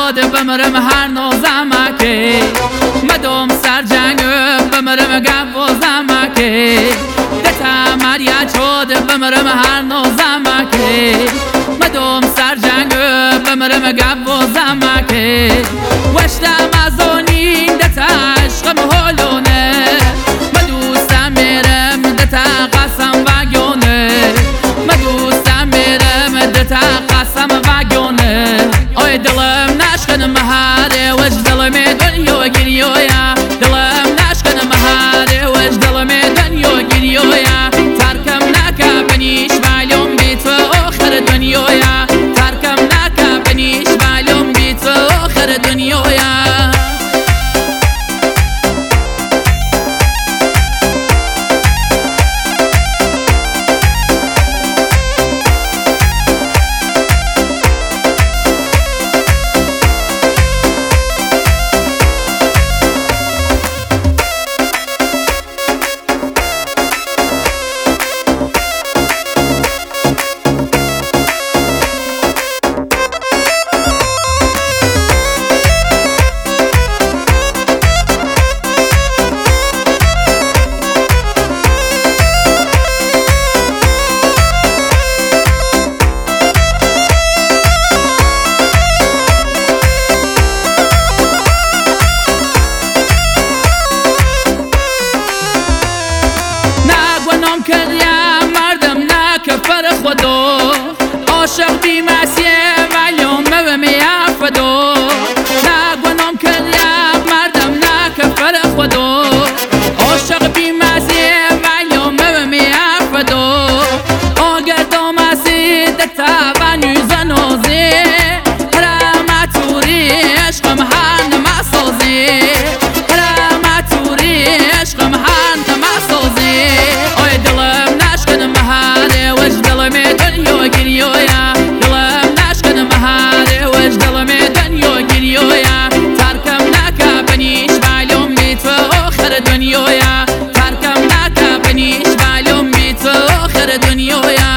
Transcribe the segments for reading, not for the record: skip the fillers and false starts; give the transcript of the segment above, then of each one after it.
چود بمرم هر نوزمکی مدام سر جنگ بمرم گوزمکی دتا مریا چود بمرم هر نوزمکی مدام سر جنگ بمرم گوزمکی وشتم از اونین دتا عشقم هلونه مدوستم میرم دتا قسم وگونه مدوستم میرم دتا قسم وگونه آی دلم نشکن مهاره وش دلم دنیا گریویا دلم نشکن مهاره وش دلم دنیا گریویا ترکم نکه بنیش معلوم بی تو آخر دنیایا ترکم نکه بنیش معلوم بی تو آخر دنیایا کفر خدا عاشق بی مسیه ولیوم مومی افدو نه گنام کریم مردم نه کفر خدا عاشق بی مسیه ولیوم مومی افدو آگر دامسی دتا و نیزن آزی رحمتوری عشقم هر نمسازی رحمتوری عشقم هر نمسازی آی دلم نشکن مهاره وش دلم دنیا گریویا دلم نشکن مهاره وش دلم دنیا گریویا ترکم نکه بنیش معلوم بی تو آخر دنیایا ترکم نکه بنیش معلوم بی تو آخر دنیایا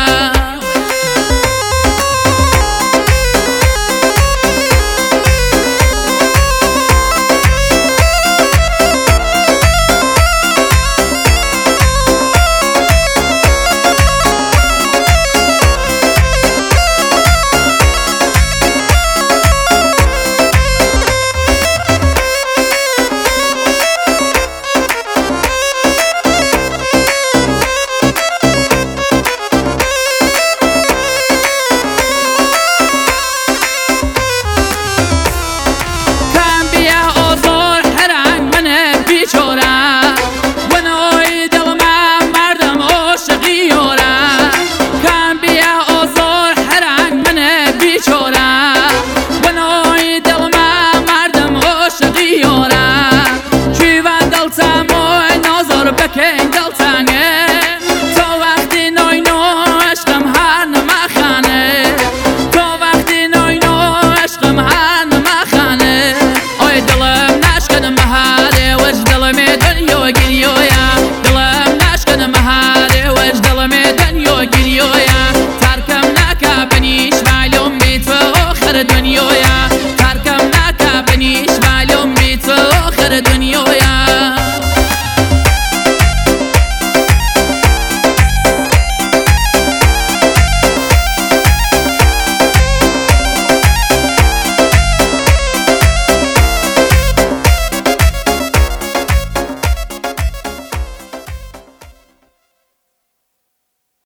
بکن دلتنگه تا وقتی نوی نو عشقم هر نمخانه تا وقتی نوی نو عشقم هر نمخانه آی دلم نشکن مهاره وش دلم دنیا گریویا دلم نشکن مهاره وش دلم دنیا گریویا